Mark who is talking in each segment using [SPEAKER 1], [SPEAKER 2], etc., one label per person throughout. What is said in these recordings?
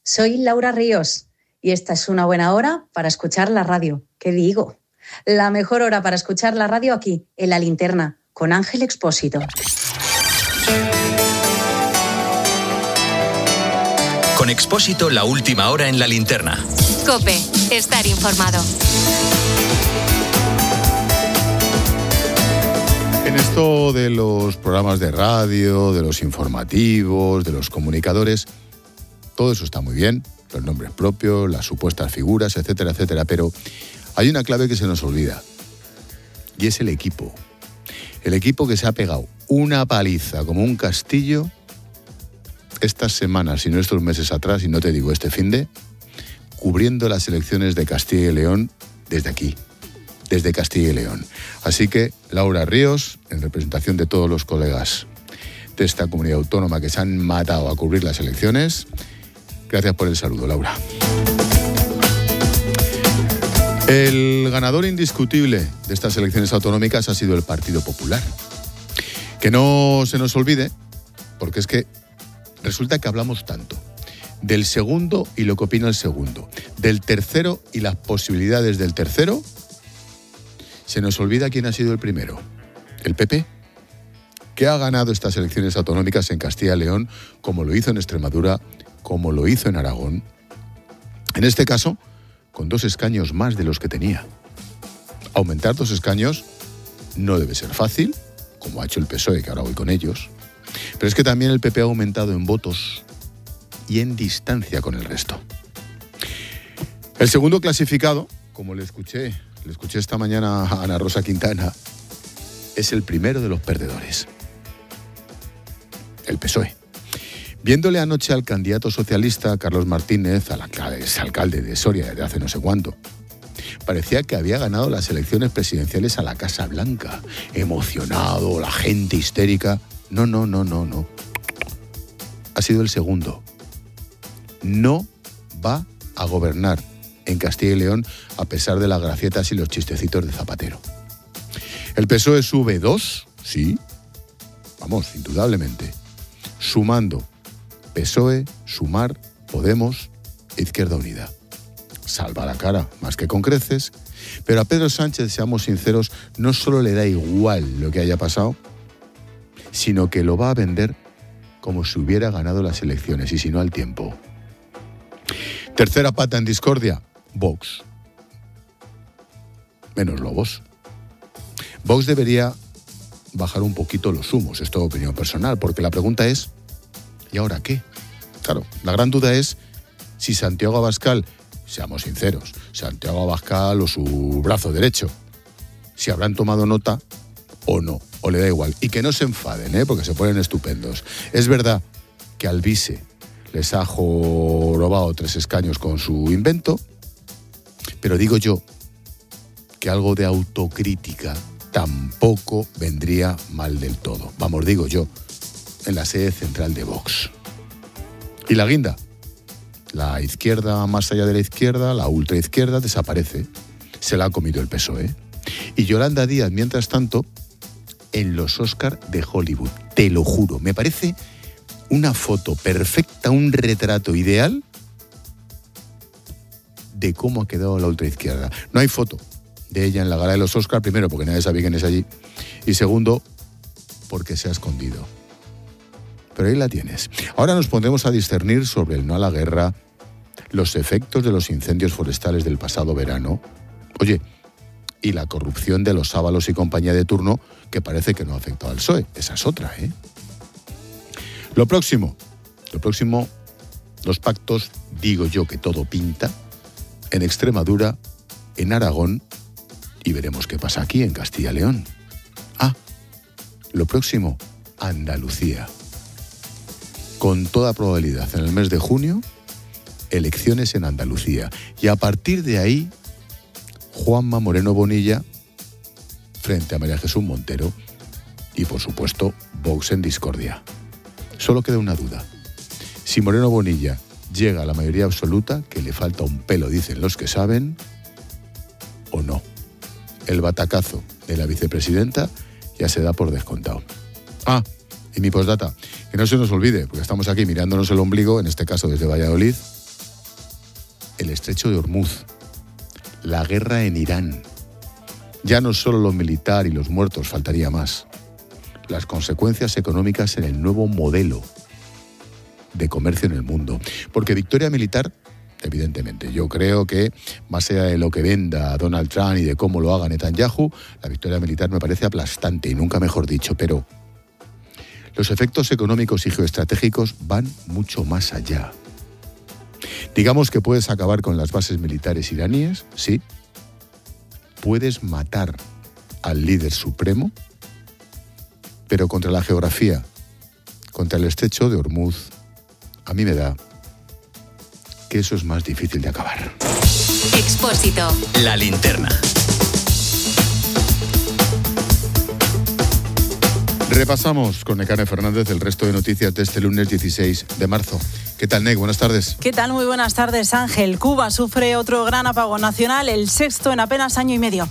[SPEAKER 1] Soy Laura Ríos y esta es una buena hora para escuchar la radio. ¿Qué digo? La mejor hora para escuchar la radio aquí, en La Linterna, con Ángel Expósito.
[SPEAKER 2] Con Expósito, la última hora en La Linterna.
[SPEAKER 3] COPE, estar informado.
[SPEAKER 4] En esto de los programas de radio, de los informativos, de los comunicadores, todo eso está muy bien, los nombres propios, las supuestas figuras, etcétera, etcétera, pero hay una clave que se nos olvida, y es el equipo. El equipo que se ha pegado una paliza como un castillo estas semanas y no estos meses atrás, y no te digo este finde, cubriendo las elecciones de Castilla y León desde aquí, desde Castilla y León. Así que, Laura Ríos, en representación de todos los colegas de esta comunidad autónoma que se han matado a cubrir las elecciones, gracias por el saludo, Laura. El ganador indiscutible de estas elecciones autonómicas ha sido el Partido Popular. Que no se nos olvide, porque es que resulta que hablamos tanto del segundo y lo que opina el segundo, del tercero y las posibilidades del tercero, se nos olvida quién ha sido el primero, el PP, que ha ganado estas elecciones autonómicas en Castilla y León, como lo hizo en Extremadura, como lo hizo en Aragón, en este caso con 2 escaños más de los que tenía. Aumentar 2 escaños no debe ser fácil, como ha hecho el PSOE, que ahora voy con ellos, pero es que también el PP ha aumentado en votos y en distancia con el resto. El segundo clasificado, como le escuché esta mañana a Ana Rosa Quintana, es el primero de los perdedores, el PSOE. Viéndole anoche al candidato socialista Carlos Martínez, al exalcalde de Soria desde hace no sé cuánto, parecía que había ganado las elecciones presidenciales a la Casa Blanca, emocionado, la gente histérica. No. Ha sido el segundo. No va a gobernar en Castilla y León a pesar de las gracietas y los chistecitos de Zapatero. El PSOE sube 2, sí, vamos, indudablemente, sumando PSOE, Sumar, Podemos e Izquierda Unida. Salva la cara, más que con creces, pero a Pedro Sánchez, seamos sinceros, no solo le da igual lo que haya pasado, sino que lo va a vender como si hubiera ganado las elecciones, y si no al tiempo. Tercera pata en discordia, Vox. Menos lobos. Vox debería bajar un poquito los humos, esto es opinión personal, porque la pregunta es, ¿y ahora qué? Claro, la gran duda es si Santiago Abascal, seamos sinceros, Santiago Abascal o su brazo derecho, si habrán tomado nota o no, o le da igual. Y que no se enfaden, porque se ponen estupendos. Es verdad que Alvise les ha jorobado 3 escaños con su invento, pero digo yo que algo de autocrítica tampoco vendría mal del todo. Vamos, digo yo, en la sede central de Vox. Y la guinda, la izquierda más allá de la izquierda, la ultraizquierda, desaparece. Se la ha comido el PSOE. Y Yolanda Díaz, mientras tanto, en los Oscar de Hollywood. Te lo juro, me parece una foto perfecta, un retrato ideal de cómo ha quedado la ultraizquierda. No hay foto de ella en la gala de los Oscar, primero porque nadie sabe quién es allí, y segundo porque se ha escondido. Pero ahí la tienes. Ahora nos pondremos a discernir sobre el no a la guerra, los efectos de los incendios forestales del pasado verano, oye, y la corrupción de los Ábalos y compañía de turno, que parece que no ha afectado al PSOE. Esa es otra, ¿eh? Lo próximo, los pactos, digo yo que todo pinta, en Extremadura, en Aragón, y veremos qué pasa aquí en Castilla y León. Lo próximo, Andalucía. Con toda probabilidad, en el mes de junio, elecciones en Andalucía. Y a partir de ahí, Juanma Moreno Bonilla frente a María Jesús Montero y, por supuesto, Vox en discordia. Solo queda una duda. Si Moreno Bonilla llega a la mayoría absoluta, que le falta un pelo, dicen los que saben, o no. El batacazo de la vicepresidenta ya se da por descontado. Y mi postdata, que no se nos olvide, porque estamos aquí mirándonos el ombligo, en este caso desde Valladolid, el estrecho de Hormuz, la guerra en Irán. Ya no solo lo militar y los muertos, faltaría más. Las consecuencias económicas en el nuevo modelo de comercio en el mundo. Porque victoria militar, evidentemente, yo creo que más allá de lo que venda Donald Trump y de cómo lo haga Netanyahu, la victoria militar me parece aplastante y nunca mejor dicho, pero los efectos económicos y geoestratégicos van mucho más allá. Digamos que puedes acabar con las bases militares iraníes, sí. Puedes matar al líder supremo, pero contra la geografía, contra el estrecho de Hormuz, a mí me da que eso es más difícil de acabar.
[SPEAKER 3] Expósito.
[SPEAKER 2] La linterna.
[SPEAKER 4] Repasamos con Nekane Fernández el resto de noticias de este lunes 16 de marzo. ¿Qué tal, Nek? Buenas tardes.
[SPEAKER 5] ¿Qué tal? Muy buenas tardes, Ángel. Cuba sufre otro gran apagón nacional, el sexto en apenas año y medio.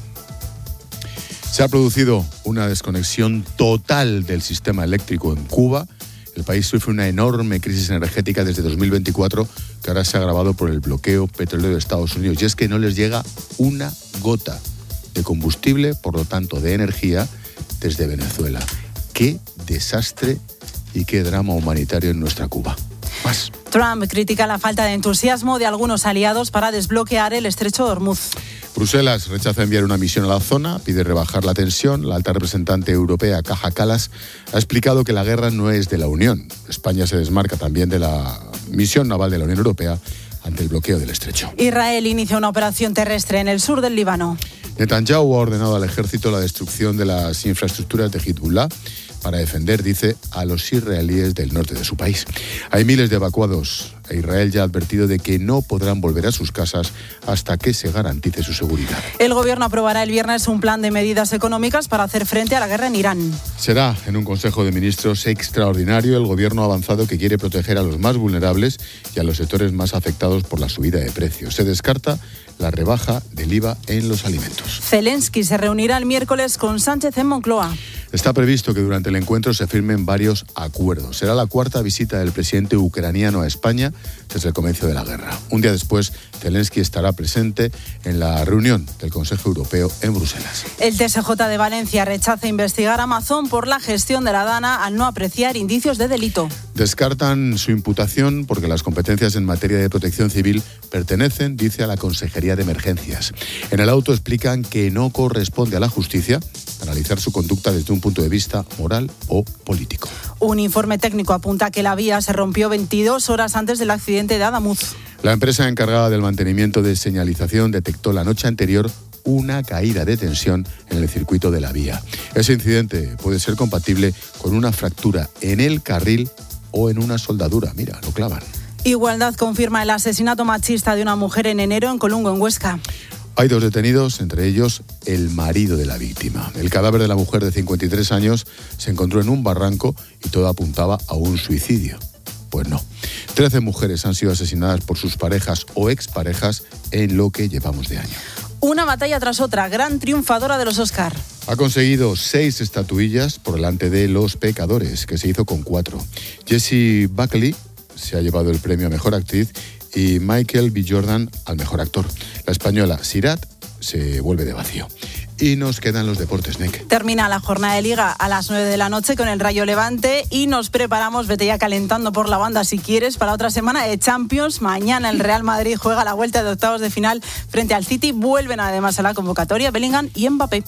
[SPEAKER 4] Se ha producido una desconexión total del sistema eléctrico en Cuba. El país sufre una enorme crisis energética desde 2024 que ahora se ha agravado por el bloqueo petrolero de Estados Unidos. Y es que no les llega una gota de combustible, por lo tanto de energía, desde Venezuela. ¡Qué desastre y qué drama humanitario en nuestra Cuba! Más.
[SPEAKER 5] Trump critica la falta de entusiasmo de algunos aliados para desbloquear el estrecho de Hormuz.
[SPEAKER 4] Bruselas rechaza enviar una misión a la zona, pide rebajar la tensión. La alta representante europea, Kaja Kallas, ha explicado que la guerra no es de la Unión. España se desmarca también de la misión naval de la Unión Europea ante el bloqueo del estrecho.
[SPEAKER 5] Israel inicia una operación terrestre en el sur del Líbano.
[SPEAKER 4] Netanyahu ha ordenado al ejército la destrucción de las infraestructuras de Hezbollah para defender, dice, a los israelíes del norte de su país. Hay miles de evacuados e Israel ya ha advertido de que no podrán volver a sus casas hasta que se garantice su seguridad.
[SPEAKER 5] El gobierno aprobará el viernes un plan de medidas económicas para hacer frente a la guerra en Irán.
[SPEAKER 4] Será en un Consejo de Ministros extraordinario. El gobierno ha avanzado que quiere proteger a los más vulnerables y a los sectores más afectados por la subida de precios. Se descarta la rebaja del IVA en los alimentos.
[SPEAKER 5] Zelensky se reunirá el miércoles con Sánchez en Moncloa.
[SPEAKER 4] Está previsto que durante el encuentro se firmen varios acuerdos. Será la cuarta visita del presidente ucraniano a España desde el comienzo de la guerra. Un día después, Zelensky estará presente en la reunión del Consejo Europeo en Bruselas.
[SPEAKER 5] El TSJ de Valencia rechaza investigar a Amazon por la gestión de la DANA al no apreciar indicios de delito.
[SPEAKER 4] Descartan su imputación porque las competencias en materia de protección civil pertenecen, dice, a la Consejería de Emergencias. En el auto explican que no corresponde a la justicia analizar su conducta desde un punto de vista moral o político.
[SPEAKER 5] Un informe técnico apunta que la vía se rompió 22 horas antes del accidente de Adamuz.
[SPEAKER 4] La empresa encargada del mantenimiento de señalización detectó la noche anterior una caída de tensión en el circuito de la vía. Ese incidente puede ser compatible con una fractura en el carril o en una soldadura. Mira, lo clavan.
[SPEAKER 5] Igualdad confirma el asesinato machista de una mujer en enero en Colungo, en Huesca.
[SPEAKER 4] Hay 2 detenidos, entre ellos el marido de la víctima. El cadáver de la mujer de 53 años se encontró en un barranco y todo apuntaba a un suicidio. Pues no. 13 mujeres han sido asesinadas por sus parejas o exparejas en lo que llevamos de año.
[SPEAKER 5] Una batalla tras otra, gran triunfadora de los Oscar.
[SPEAKER 4] Ha conseguido 6 estatuillas por delante de Los Pecadores, que se hizo con 4. Jessie Buckley se ha llevado el premio a Mejor Actriz y Michael B. Jordan al Mejor Actor. La española Sirat se vuelve de vacío. Y nos quedan los deportes, Nek.
[SPEAKER 5] Termina la jornada de Liga a las 9 de la noche con el Rayo Levante y nos preparamos, vete ya calentando por la banda si quieres, para otra semana de Champions. Mañana el Real Madrid juega la vuelta de octavos de final frente al City. Vuelven además a la convocatoria Bellingham y Mbappé.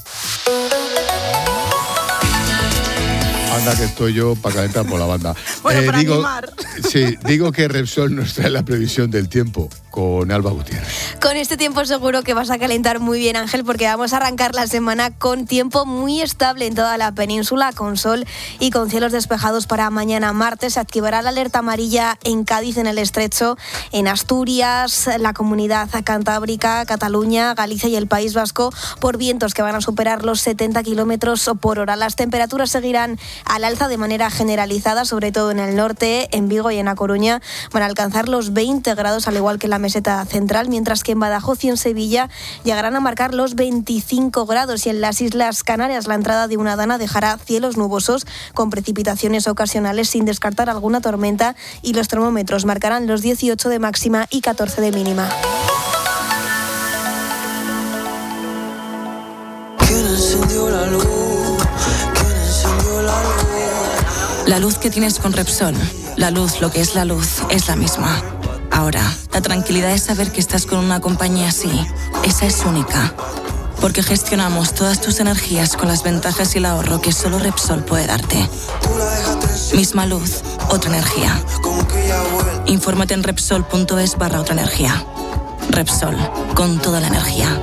[SPEAKER 4] Anda que estoy yo para calentar por la banda.
[SPEAKER 5] Bueno, para animar.
[SPEAKER 4] Sí, digo que Repsol nos trae la previsión del tiempo con Alba Gutiérrez.
[SPEAKER 6] Con este tiempo seguro que vas a calentar muy bien, Ángel, porque vamos a arrancar la semana con tiempo muy estable en toda la península, con sol y con cielos despejados para mañana martes. Se activará la alerta amarilla en Cádiz, en el Estrecho, en Asturias, la Comunidad Cantábrica, Cataluña, Galicia y el País Vasco, por vientos que van a superar los 70 kilómetros por hora. Las temperaturas seguirán al alza de manera generalizada, sobre todo en el norte, en Vigo y en A Coruña, van a alcanzar los 20 grados, al igual que en la meseta central, mientras que en Badajoz y en Sevilla llegarán a marcar los 25 grados y en las Islas Canarias la entrada de una dana dejará cielos nubosos con precipitaciones ocasionales sin descartar alguna tormenta y los termómetros marcarán los 18 de máxima y 14 de mínima.
[SPEAKER 7] la luz? ¿Quién encendió la luz?
[SPEAKER 8] La luz que tienes con Repsol, la luz, lo que es la luz, es la misma. Ahora, la tranquilidad de saber que estás con una compañía así, esa es única. Porque gestionamos todas tus energías con las ventajas y el ahorro que solo Repsol puede darte. Misma luz, otra energía. Infórmate en Repsol.es/otra energía. Repsol, con toda la energía.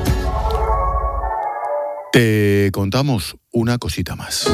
[SPEAKER 4] Te contamos una cosita más.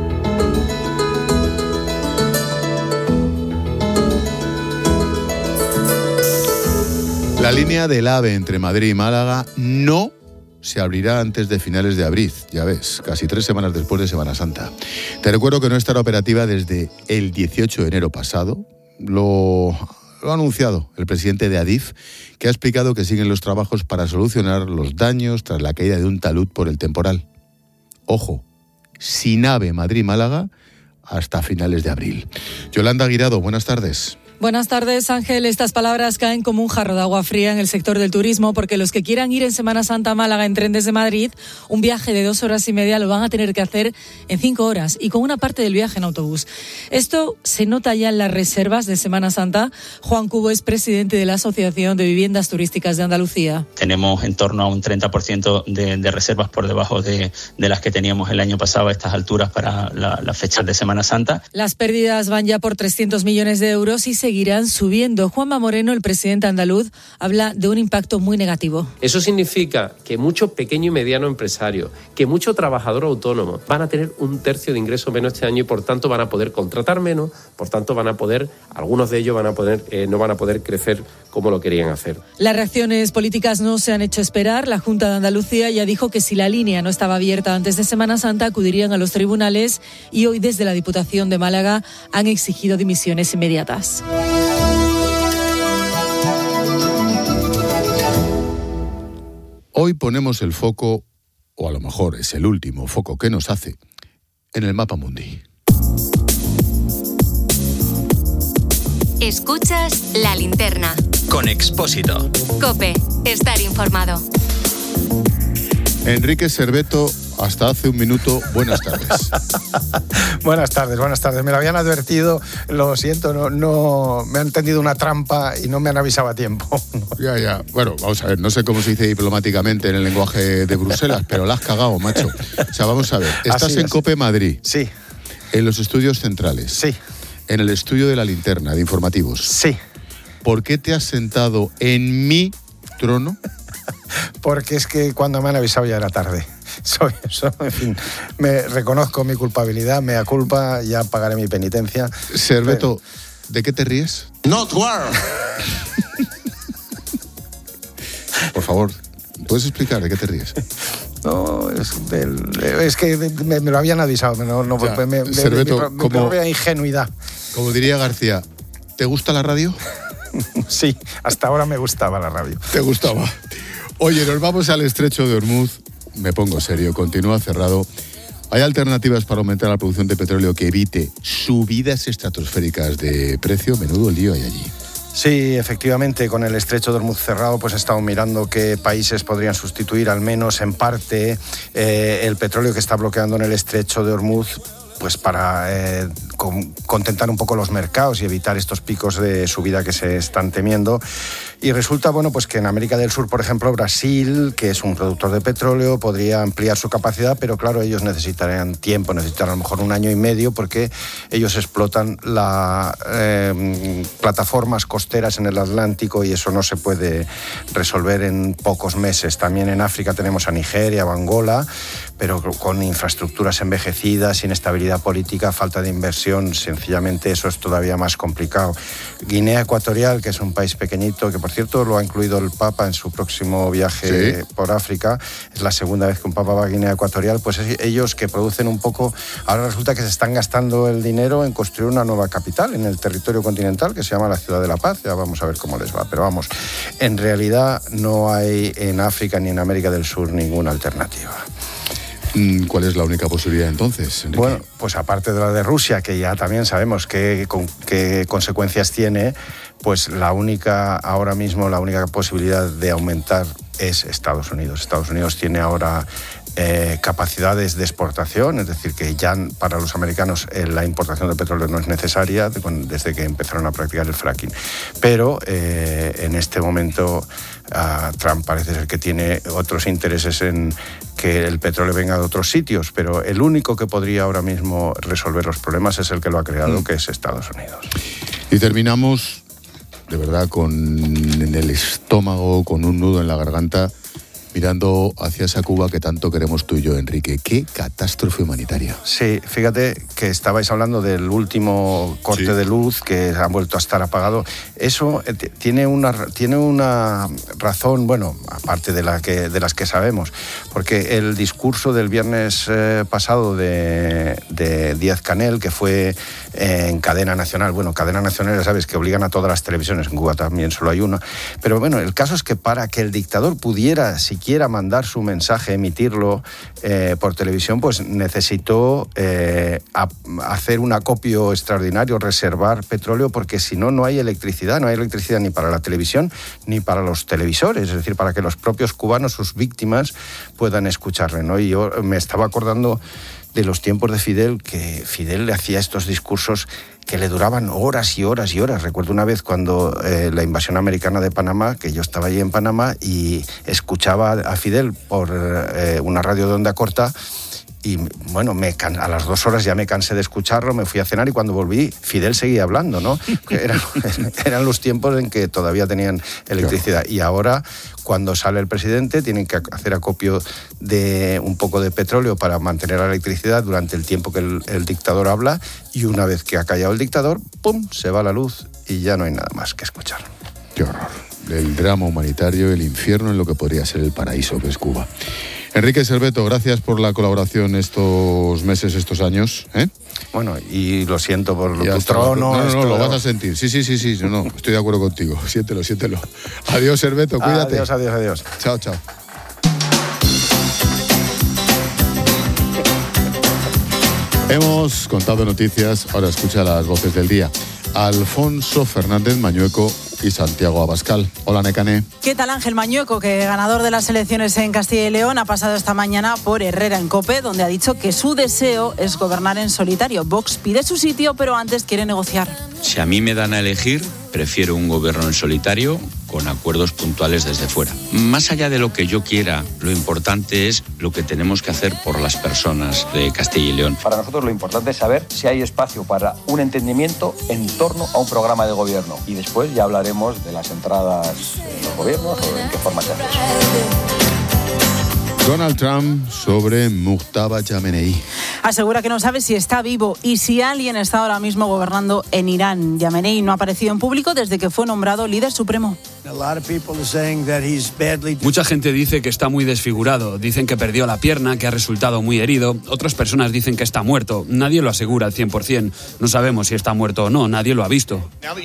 [SPEAKER 4] La línea del AVE entre Madrid y Málaga no se abrirá antes de finales de abril, ya ves, casi 3 semanas después de Semana Santa. Te recuerdo que no estará operativa desde el 18 de enero pasado. Lo ha anunciado el presidente de Adif, que ha explicado que siguen los trabajos para solucionar los daños tras la caída de un talud por el temporal. Ojo, sin AVE Madrid-Málaga hasta finales de abril. Yolanda Guirado, buenas tardes.
[SPEAKER 9] Buenas tardes, Ángel. Estas palabras caen como un jarro de agua fría en el sector del turismo, porque los que quieran ir en Semana Santa a Málaga en tren desde Madrid, un viaje de 2 horas y media lo van a tener que hacer en 5 horas y con una parte del viaje en autobús. Esto se nota ya en las reservas de Semana Santa. Juan Cubo es presidente de la Asociación de Viviendas Turísticas de Andalucía.
[SPEAKER 10] Tenemos en torno a un 30% de reservas por debajo de las que teníamos el año pasado a estas alturas para las fechas de Semana Santa.
[SPEAKER 9] Las pérdidas van ya por 300 millones de euros y seguirán subiendo. Juanma Moreno, el presidente andaluz, habla de un impacto muy negativo.
[SPEAKER 11] Eso significa que mucho pequeño y mediano empresario, que mucho trabajador autónomo van a tener 1/3 de ingreso menos este año y por tanto van a poder contratar menos, por tanto algunos de ellos no van a poder crecer como lo querían hacer.
[SPEAKER 9] Las reacciones políticas no se han hecho esperar. La Junta de Andalucía ya dijo que si la línea no estaba abierta antes de Semana Santa acudirían a los tribunales y hoy desde la Diputación de Málaga han exigido dimisiones inmediatas.
[SPEAKER 4] Hoy ponemos el foco, o a lo mejor es el último foco que nos hace, en el mapa mundi.
[SPEAKER 3] Escuchas La Linterna.
[SPEAKER 2] Con Expósito.
[SPEAKER 3] COPE. Estar informado.
[SPEAKER 4] Enrique Cerveto, hasta hace un minuto, buenas tardes.
[SPEAKER 12] Buenas tardes. Me lo habían advertido, lo siento, no me han tendido una trampa y no me han avisado a tiempo.
[SPEAKER 4] Ya. Bueno, vamos a ver, no sé cómo se dice diplomáticamente en el lenguaje de Bruselas, pero la has cagado, macho. O sea, vamos a ver, estás en COPE Madrid.
[SPEAKER 12] Sí.
[SPEAKER 4] En los estudios centrales.
[SPEAKER 12] Sí.
[SPEAKER 4] En el estudio de La Linterna, de informativos.
[SPEAKER 12] Sí.
[SPEAKER 4] ¿Por qué te has sentado en mi trono?
[SPEAKER 12] Porque es que cuando me han avisado ya era tarde. En fin, me reconozco mi culpabilidad, mea culpa, ya pagaré mi penitencia.
[SPEAKER 4] Cerveto, ¿de qué te ríes?
[SPEAKER 12] Not war.
[SPEAKER 4] Por favor, ¿puedes explicar de qué te ríes?
[SPEAKER 12] No, es que me lo habían avisado.
[SPEAKER 4] Cerveto,
[SPEAKER 12] mi propia ingenuidad.
[SPEAKER 4] Como diría García, ¿te gusta la radio?
[SPEAKER 12] Sí, hasta ahora me gustaba la radio.
[SPEAKER 4] ¿Te gustaba? Oye, nos vamos al estrecho de Ormuz. Me pongo serio, continúa cerrado. ¿Hay alternativas para aumentar la producción de petróleo que evite subidas estratosféricas de precio? Menudo lío hay allí.
[SPEAKER 12] Sí, efectivamente, con el estrecho de Ormuz cerrado, pues he estado mirando qué países podrían sustituir, al menos en parte, el petróleo que está bloqueando en el estrecho de Ormuz, pues para contentar un poco los mercados y evitar estos picos de subida que se están temiendo. Y resulta, pues que en América del Sur, por ejemplo, Brasil, que es un productor de petróleo, podría ampliar su capacidad, pero claro, ellos necesitarían tiempo, necesitarán a lo mejor 1 año y medio, porque ellos explotan las plataformas costeras en el Atlántico y eso no se puede resolver en pocos meses. También en África tenemos a Nigeria o Angola, pero con infraestructuras envejecidas, inestabilidad política, falta de inversión, sencillamente eso es todavía más complicado. Guinea Ecuatorial, que es un país pequeñito, que por cierto lo ha incluido el Papa en su próximo viaje por África, es la segunda vez que un Papa va a Guinea Ecuatorial, pues ellos que producen un poco, ahora resulta que se están gastando el dinero en construir una nueva capital en el territorio continental que se llama la Ciudad de la Paz. Ya vamos a ver cómo les va, pero vamos, en realidad no hay en África ni en América del Sur ninguna alternativa.
[SPEAKER 4] ¿Cuál es la única posibilidad entonces, Enrique?
[SPEAKER 12] Bueno, pues aparte de la de Rusia, que ya también sabemos qué consecuencias tiene, pues ahora mismo la única posibilidad de aumentar es Estados Unidos. Estados Unidos tiene ahora capacidades de exportación, es decir, que ya para los americanos la importación de petróleo no es necesaria desde que empezaron a practicar el fracking. Pero en este momento Trump parece ser que tiene otros intereses en que el petróleo venga de otros sitios, pero el único que podría ahora mismo resolver los problemas es el que lo ha creado, que es Estados Unidos.
[SPEAKER 4] Y terminamos, de verdad, en el estómago, con un nudo en la garganta, mirando hacia esa Cuba que tanto queremos tú y yo, Enrique. ¡Qué catástrofe humanitaria!
[SPEAKER 12] Sí, fíjate que estabais hablando del último corte de luz que ha vuelto a estar apagado. Eso tiene una razón, bueno, aparte de las que sabemos, porque el discurso del viernes pasado de Díaz-Canel, que fue en cadena nacional, bueno, cadena nacional ya sabes que obligan a todas las televisiones, en Cuba también solo hay una, pero bueno, el caso es que para que el dictador pudiera siquiera mandar su mensaje, emitirlo por televisión, pues necesitó hacer un acopio extraordinario, reservar petróleo, porque si no, no hay electricidad ni para la televisión ni para los televisores, es decir, para que los propios cubanos, sus víctimas, puedan escucharle, ¿no? Y yo me estaba acordando de los tiempos de Fidel, que Fidel le hacía estos discursos que le duraban horas y horas y horas. Recuerdo una vez cuando la invasión americana de Panamá, que yo estaba allí en Panamá y escuchaba a Fidel por una radio de onda corta, y bueno, a las 2 horas ya me cansé de escucharlo, me fui a cenar y cuando volví, Fidel seguía hablando, ¿no? Eran los tiempos en que todavía tenían electricidad. Y ahora, cuando sale el presidente, tienen que hacer acopio de un poco de petróleo para mantener la electricidad durante el tiempo que el dictador habla, y una vez que ha callado el dictador, ¡pum!, se va la luz y ya no hay nada más que escuchar.
[SPEAKER 4] ¡Qué horror! El drama humanitario, el infierno en lo que podría ser el paraíso que es Cuba. Enrique Serveto, gracias por la colaboración estos meses, estos años.
[SPEAKER 12] Bueno, y lo siento por tu trono.
[SPEAKER 4] No, lo vas a sentir. Sí, no, estoy de acuerdo contigo. Siéntelo. Adiós, Serveto, cuídate.
[SPEAKER 12] Adiós.
[SPEAKER 4] Chao. Hemos contado noticias, ahora escucha las voces del día. Alfonso Fernández Mañueco y Santiago Abascal. Hola, Nekane.
[SPEAKER 5] ¿Qué tal, Ángel Mañueco, que ganador de las elecciones en Castilla y León, ha pasado esta mañana por Herrera en COPE, donde ha dicho que su deseo es gobernar en solitario. Vox pide su sitio, pero antes quiere negociar.
[SPEAKER 13] Si a mí me dan a elegir, prefiero un gobierno en solitario con acuerdos puntuales desde fuera. Más allá de lo que yo quiera, lo importante es lo que tenemos que hacer por las personas de Castilla y León.
[SPEAKER 14] Para nosotros lo importante es saber si hay espacio para un entendimiento en torno a un programa de gobierno. Y después ya hablaremos de las entradas en los gobiernos o en qué forma se hace eso.
[SPEAKER 4] Donald Trump sobre Mujtaba Yamenei.
[SPEAKER 5] Asegura que no sabe si está vivo y si alguien está ahora mismo gobernando en Irán. Yamenei no ha aparecido en público desde que fue nombrado líder supremo.
[SPEAKER 15] Mucha gente dice que está muy desfigurado, dicen que perdió la pierna, que ha resultado muy herido. Otras personas dicen que está muerto. Nadie lo asegura al 100%. No sabemos si está muerto o no, nadie lo ha visto.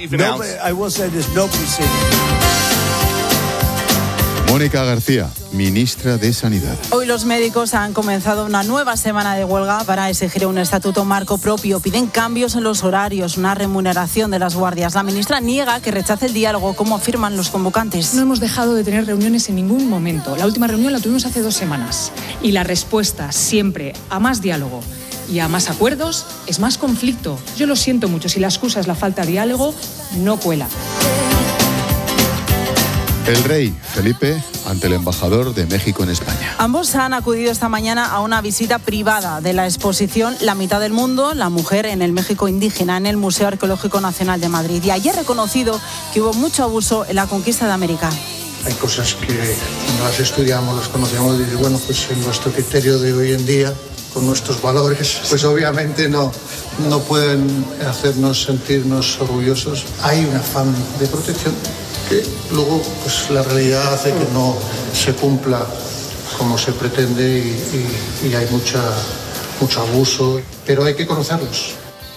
[SPEAKER 4] Mónica García, ministra de Sanidad.
[SPEAKER 5] Hoy los médicos han comenzado una nueva semana de huelga para exigir un estatuto marco propio. Piden cambios en los horarios, una remuneración de las guardias. La ministra niega que rechace el diálogo, como afirman los convocantes.
[SPEAKER 16] No hemos dejado de tener reuniones en ningún momento. La última reunión la tuvimos hace 2 semanas. Y la respuesta siempre a más diálogo y a más acuerdos es más conflicto. Yo lo siento mucho. Si la excusa es la falta de diálogo, no cuela.
[SPEAKER 4] El rey Felipe ante el embajador de México en España.
[SPEAKER 5] Ambos han acudido esta mañana a una visita privada de la exposición La mitad del mundo, la mujer en el México indígena, en el Museo Arqueológico Nacional de Madrid. Y allí ha reconocido que hubo mucho abuso en la conquista de América.
[SPEAKER 17] Hay cosas que no las estudiamos, las conocemos y bueno, pues en nuestro criterio de hoy en día, con nuestros valores, pues obviamente no pueden hacernos sentirnos orgullosos. Hay un afán de protección que luego pues la realidad hace que no se cumpla como se pretende y hay mucho abuso, pero hay que conocerlos.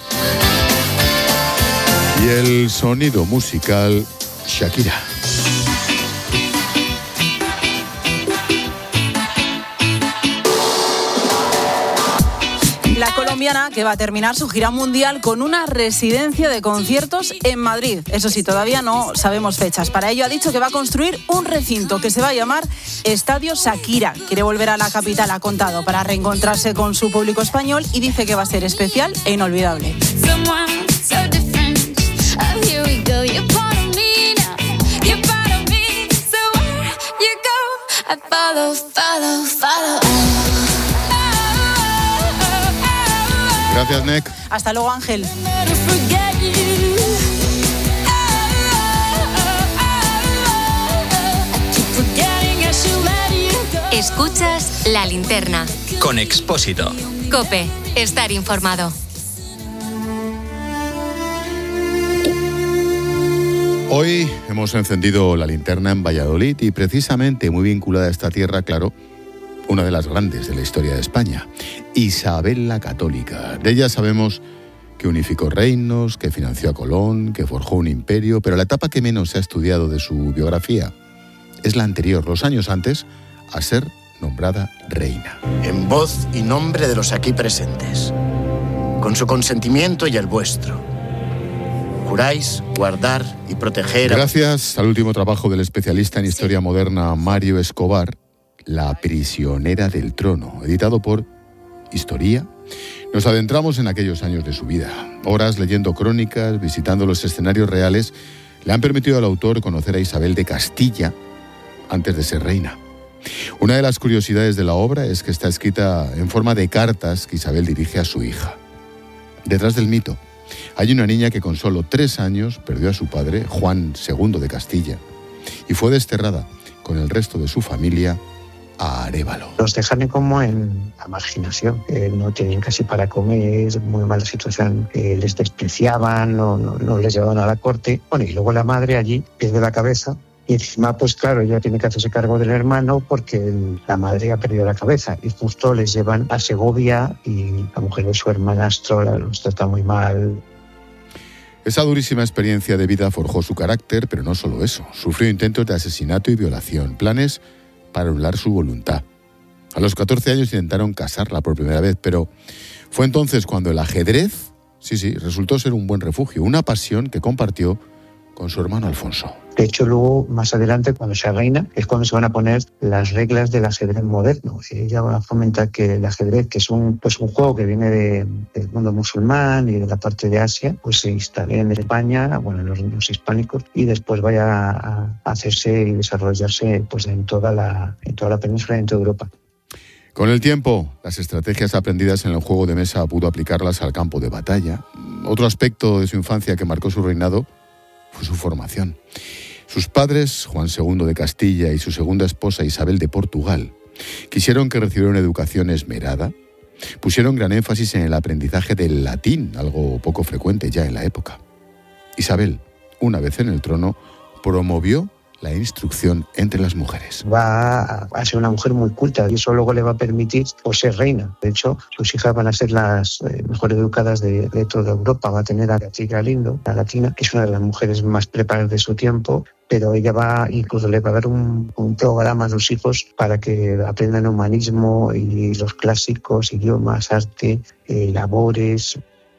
[SPEAKER 4] Y el sonido musical Shakira.
[SPEAKER 5] La colombiana, que va a terminar su gira mundial con una residencia de conciertos en Madrid. Eso sí, todavía no sabemos fechas. Para ello ha dicho que va a construir un recinto que se va a llamar Estadio Shakira. Quiere volver a la capital, ha contado, para reencontrarse con su público español y dice que va a ser especial e inolvidable.
[SPEAKER 4] Gracias, Nek.
[SPEAKER 5] Hasta luego, Ángel.
[SPEAKER 3] Escuchas La Linterna.
[SPEAKER 2] Con Expósito.
[SPEAKER 3] COPE. Estar informado.
[SPEAKER 4] Hoy hemos encendido la linterna en Valladolid y precisamente muy vinculada a esta tierra, claro, una de las grandes de la historia de España, Isabel la Católica. De ella sabemos que unificó reinos, que financió a Colón, que forjó un imperio, pero la etapa que menos se ha estudiado de su biografía es la anterior, los años antes a ser nombrada reina.
[SPEAKER 18] En voz y nombre de los aquí presentes, con su consentimiento y el vuestro, juráis guardar y proteger...
[SPEAKER 4] Gracias al último trabajo del especialista en historia moderna Mario Escobar, La prisionera del trono, editado por Historia, nos adentramos en aquellos años de su vida. Horas leyendo crónicas, visitando los escenarios reales, le han permitido al autor conocer a Isabel de Castilla antes de ser reina. Una de las curiosidades de la obra es que está escrita en forma de cartas que Isabel dirige a su hija. Detrás del mito hay una niña que con solo 3 años perdió a su padre, Juan II de Castilla, y fue desterrada con el resto de su familia a Arévalo.
[SPEAKER 19] Los dejan como en la marginación, no tenían casi para comer, muy mala situación, les despreciaban, no les llevaban a la corte. Bueno, y luego la madre allí pierde la cabeza y encima, pues claro, ella tiene que hacerse cargo del hermano porque la madre ha perdido la cabeza y justo les llevan a Segovia y la mujer de su hermanastro los trata muy mal.
[SPEAKER 4] Esa durísima experiencia de vida forjó su carácter, pero no solo eso. Sufrió intentos de asesinato y violación, planes para anular su voluntad. A los 14 años intentaron casarla por primera vez, pero fue entonces cuando el ajedrez, resultó ser un buen refugio, una pasión que compartió con su hermano Alfonso.
[SPEAKER 19] De hecho, luego, más adelante, cuando sea reina, es cuando se van a poner las reglas del ajedrez moderno. Ella va a fomentar que el ajedrez, que es un juego que viene del mundo musulmán y de la parte de Asia, pues se instale en España, bueno, en los reinos hispánicos, y después vaya a hacerse y desarrollarse pues en toda la península y en toda Europa.
[SPEAKER 4] Con el tiempo, las estrategias aprendidas en el juego de mesa pudo aplicarlas al campo de batalla. Otro aspecto de su infancia que marcó su reinado fue su formación. Sus padres, Juan II de Castilla y su segunda esposa Isabel de Portugal, quisieron que recibiera una educación esmerada. Pusieron gran énfasis en el aprendizaje del latín, algo poco frecuente ya en la época. Isabel, una vez en el trono, promovió la instrucción entre las mujeres.
[SPEAKER 19] Va a ser una mujer muy culta y eso luego le va a permitir ser reina. De hecho, sus hijas van a ser las mejor educadas de toda Europa. Va a tener a Beatriz Galindo, la latina, que es una de las mujeres más preparadas de su tiempo, pero ella incluso le va a dar un programa a sus hijos para que aprendan humanismo y los clásicos, idiomas, arte, labores.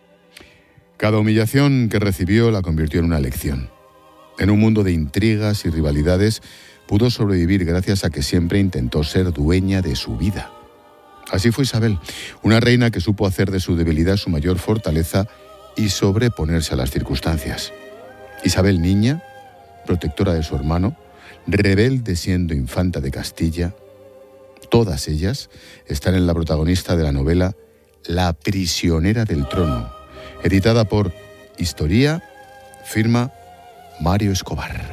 [SPEAKER 4] Cada humillación que recibió la convirtió en una lección. En un mundo de intrigas y rivalidades, pudo sobrevivir gracias a que siempre intentó ser dueña de su vida. Así fue Isabel, una reina que supo hacer de su debilidad su mayor fortaleza y sobreponerse a las circunstancias. Isabel, niña, protectora de su hermano, rebelde siendo infanta de Castilla, todas ellas están en la protagonista de la novela La prisionera del trono, editada por Historia, firma Mario Escobar.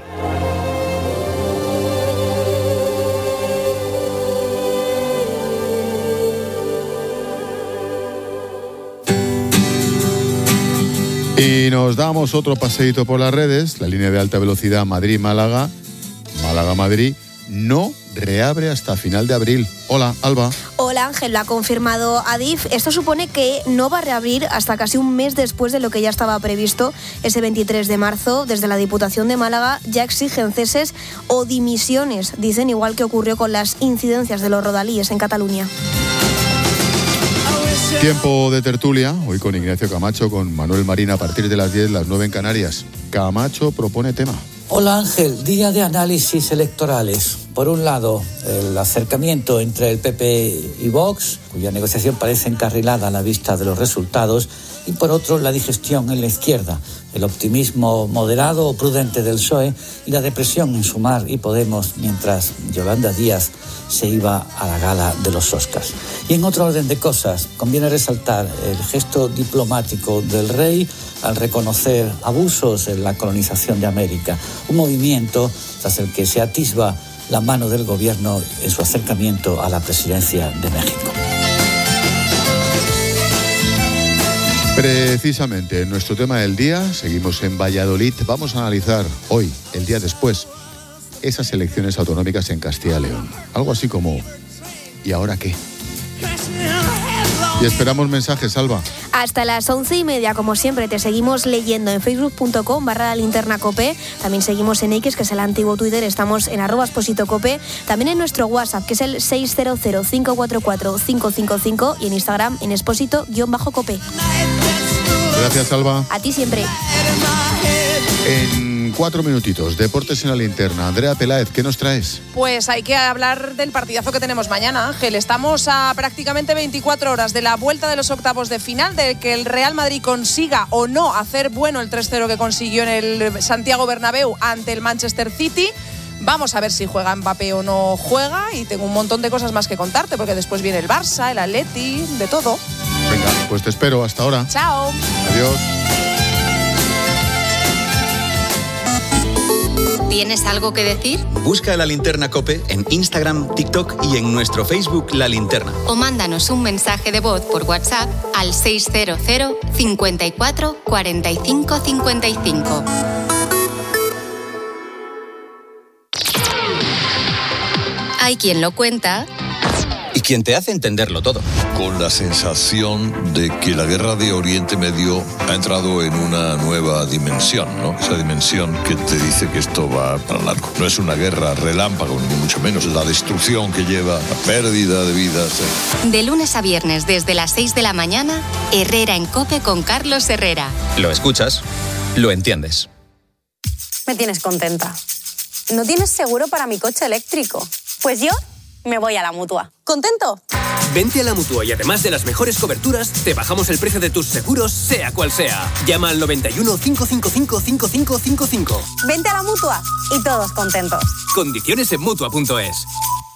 [SPEAKER 4] Y nos damos otro paseíto por las redes. La línea de alta velocidad Madrid-Málaga, Málaga-Madrid, no reabre hasta final de abril. Hola, Alba.
[SPEAKER 6] Hola, Ángel, lo ha confirmado Adif. Esto supone que no va a reabrir hasta casi un mes después de lo que ya estaba previsto. Ese 23 de marzo, desde la Diputación de Málaga, ya exigen ceses o dimisiones, dicen, igual que ocurrió con las incidencias de los rodalíes en Cataluña.
[SPEAKER 4] Tiempo de tertulia, hoy con Ignacio Camacho, con Manuel Marín a partir de las 10, las 9 en Canarias. Camacho propone tema.
[SPEAKER 20] Hola Ángel, día de análisis electorales. Por un lado, el acercamiento entre el PP y Vox, cuya negociación parece encarrilada a la vista de los resultados, y por otro, la digestión en la izquierda, el optimismo moderado o prudente del PSOE y la depresión en Sumar y Podemos mientras Yolanda Díaz se iba a la gala de los Oscars. Y en otro orden de cosas, conviene resaltar el gesto diplomático del rey al reconocer abusos en la colonización de América, un movimiento tras el que se atisba la mano del gobierno en su acercamiento a la presidencia de México.
[SPEAKER 4] Precisamente en nuestro tema del día, seguimos en Valladolid, vamos a analizar hoy, el día después, esas elecciones autonómicas en Castilla y León. Algo así como, ¿y ahora qué? Y esperamos mensajes, Alba.
[SPEAKER 6] Hasta las 11:30, como siempre, te seguimos leyendo en facebook.com/lalinternacope. También seguimos en X, que es el antiguo Twitter. Estamos en @expositocope. También en nuestro WhatsApp, que es el 600-544-555. Y en Instagram, en expósito_cope.
[SPEAKER 4] Gracias, Alba.
[SPEAKER 6] A ti siempre.
[SPEAKER 4] En 4 minutitos, deportes en la linterna. Andrea Peláez, ¿qué nos traes?
[SPEAKER 21] Pues hay que hablar del partidazo que tenemos mañana, Ángel. Estamos a prácticamente 24 horas de la vuelta de los octavos de final, de que el Real Madrid consiga o no hacer bueno el 3-0 que consiguió en el Santiago Bernabéu ante el Manchester City. Vamos a ver si juega Mbappé o no juega, y tengo un montón de cosas más que contarte, porque después viene el Barça, el Atleti, de todo.
[SPEAKER 4] Venga, pues te espero. Hasta ahora.
[SPEAKER 21] Chao.
[SPEAKER 4] Adiós.
[SPEAKER 3] ¿Tienes algo que decir?
[SPEAKER 2] Busca La Linterna COPE en Instagram, TikTok y en nuestro Facebook La Linterna.
[SPEAKER 3] O mándanos un mensaje de voz por WhatsApp al 600 54 45 55. Hay quien lo cuenta
[SPEAKER 2] Y quien te hace entenderlo todo.
[SPEAKER 22] Con la sensación de que la guerra de Oriente Medio ha entrado en una nueva dimensión, ¿no? Esa dimensión que te dice que esto va para largo. No es una guerra relámpago, ni mucho menos. La destrucción que lleva, la pérdida de vidas.
[SPEAKER 3] De lunes a viernes desde las 6 de la mañana, Herrera en COPE con Carlos Herrera.
[SPEAKER 2] Lo escuchas, lo entiendes.
[SPEAKER 23] Me tienes contenta. ¿No tienes seguro para mi coche eléctrico? Pues yo me voy a la Mutua. ¿Contento?
[SPEAKER 24] Vente a la Mutua y además de las mejores coberturas, te bajamos el precio de tus seguros, sea cual sea. Llama al 91 555 5555.
[SPEAKER 23] Vente a la Mutua y todos contentos.
[SPEAKER 24] Condiciones en Mutua.es.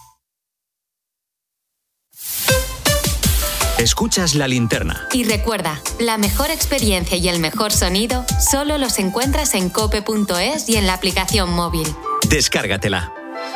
[SPEAKER 2] Escuchas La Linterna.
[SPEAKER 3] Y recuerda, la mejor experiencia y el mejor sonido solo los encuentras en cope.es y en la aplicación móvil.
[SPEAKER 2] Descárgatela.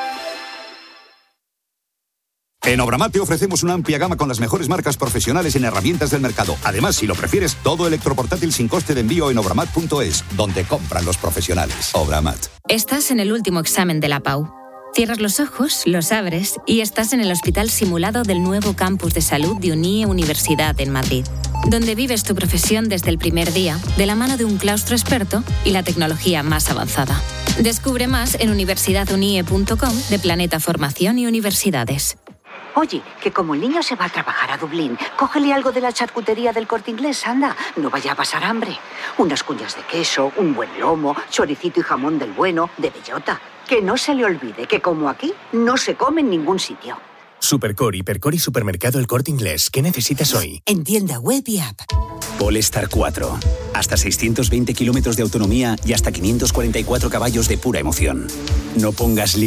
[SPEAKER 25] En Obramat te ofrecemos una amplia gama con las mejores marcas profesionales en herramientas del mercado. Además, si lo prefieres, todo electroportátil sin coste de envío en obramat.es, donde compran los profesionales. Obramat.
[SPEAKER 26] Estás en el último examen de la PAU. Cierras los ojos, los abres y estás en el hospital simulado del nuevo campus de salud de UNIE Universidad en Madrid, donde vives tu profesión desde el primer día, de la mano de un claustro experto y la tecnología más avanzada. Descubre más en universidadunie.com de Planeta Formación y Universidades.
[SPEAKER 27] Oye, que como el niño se va a trabajar a Dublín, cógele algo de la charcutería del Corte Inglés, anda. No vaya a pasar hambre. Unas cuñas de queso, un buen lomo, choricito y jamón del bueno, de bellota. Que no se le olvide que como aquí, no se come en ningún sitio.
[SPEAKER 28] Supercor, Hipercor y Supermercado El Corte Inglés. ¿Qué necesitas hoy?
[SPEAKER 27] En tienda web y app.
[SPEAKER 28] Polestar 4. Hasta 620 kilómetros de autonomía y hasta 544 caballos de pura emoción. No pongas